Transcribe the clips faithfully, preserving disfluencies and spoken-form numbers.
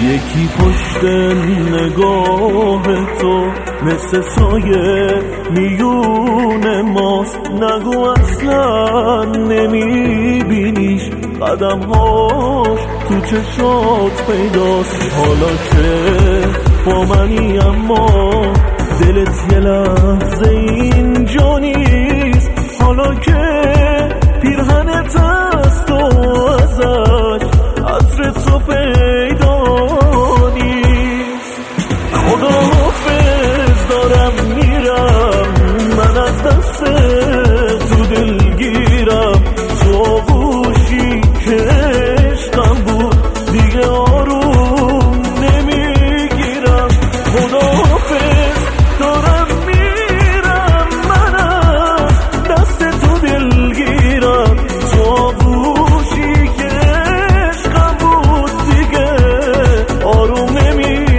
یکی پشت نگاه تو مثل سایه میون ماست، نگو اصلا نمیبینیش، قدمهاش تو چشات پیداست. حالا که با منی اما دلت یه لحظه اینجا نیست، حالا که پیرهنت هست و ازش عطر تو پیدا نیست. خداحافظ دارم میرم، من از دست تو دلگیرم، تو آغوشی که عشقم بود دیگه آروم نمیگیرم. خداحافظ دارم میرم، من از دست تو دلگیرم، تو آغوشی که عشقم بود دیگه آروم نمیگیرم.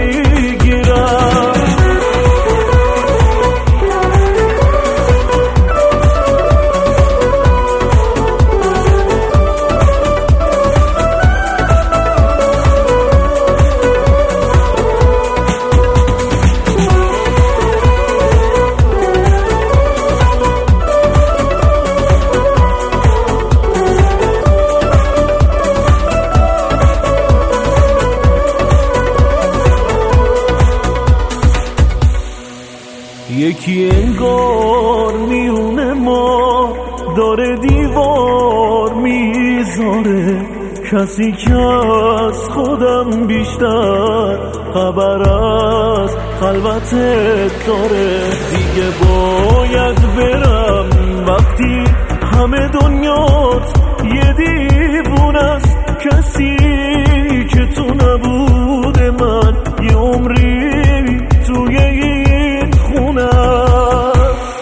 یکی انگار میونه ما داره دیوار میذاره، کسی که از خودم بیشتر خبر از خلوتت داره. دیگه باید برم وقتی همه دنیات یه دیوون است، کسی که تو نبوده من یه عمری توی این خونه است.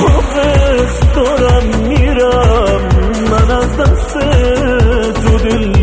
خداحافظ دارم میرم، من از دست تو دل